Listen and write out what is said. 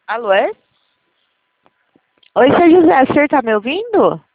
Alô? Oi, seu José, o senhor tá me ouvindo?